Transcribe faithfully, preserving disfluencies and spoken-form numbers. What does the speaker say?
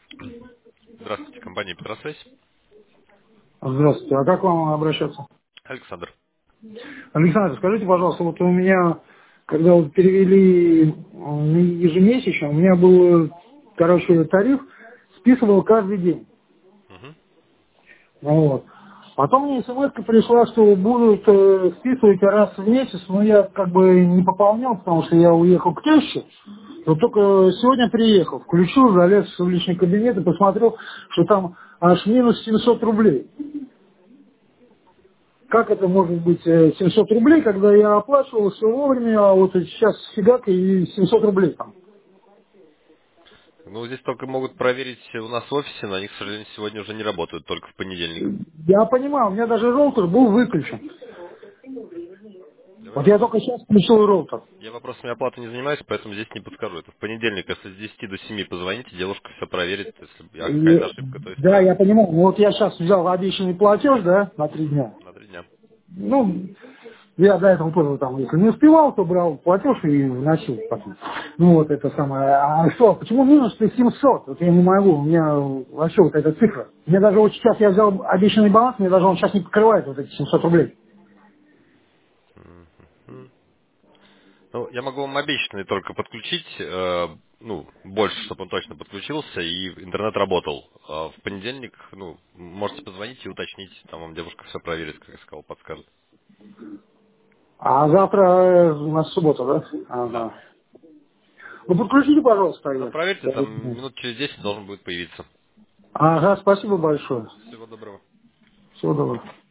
Здравствуйте, компания Петросвязь. Здравствуйте. А как вам обращаться? Александр. Александр, скажите, пожалуйста, вот у меня, когда вот перевели м, ежемесячно, у меня был, короче, тариф, списывал каждый день. Мгм. Ну вот. Потом мне смс пришла, что будут э, списывать раз в месяц, но я как бы не пополнял, потому что я уехал к теще. Вот только сегодня приехал, включил, залез в личный кабинет и посмотрел, что там аж минус семьсот рублей. Как это может быть э, семьсот рублей, когда я оплачивал все вовремя, а вот сейчас фигак и семьсот рублей там. Ну, здесь только могут проверить у нас в офисе, но они, к сожалению, сегодня уже не работают, только в понедельник. Я понимаю, у меня даже роутер был выключен. Вот Давайте я так. только сейчас включил роутер. Я вопросами оплаты не занимаюсь, поэтому здесь не подскажу. Это в понедельник, если с десяти до семи позвоните, девушка все проверит. Если я какая-то И- ошибка, то да, исправит. я понимаю. Ну вот я сейчас взял обещанный платеж, да, на три дня. На три дня. Ну, я до этого тоже там, если не успевал, то брал платеж и вносил потом. Ну вот это самое. А что, почему минус семьсот? Вот я не могу, у меня вообще вот эта цифра. Мне даже вот сейчас я взял обещанный баланс, мне даже он сейчас не покрывает вот эти семьсот рублей. Мгм. Ну, я могу вам обещанный только подключить, э, ну, больше, чтобы он точно подключился и интернет работал. А в понедельник, ну, можете позвонить и уточнить, там вам девушка все проверит, как я сказал, подскажет. А завтра э, у нас суббота, да? Да. Ага. Ну подключите, пожалуйста, Ну, ее. проверьте, там минут через десять должен будет появиться. Ага, спасибо большое. Всего доброго. Всего доброго.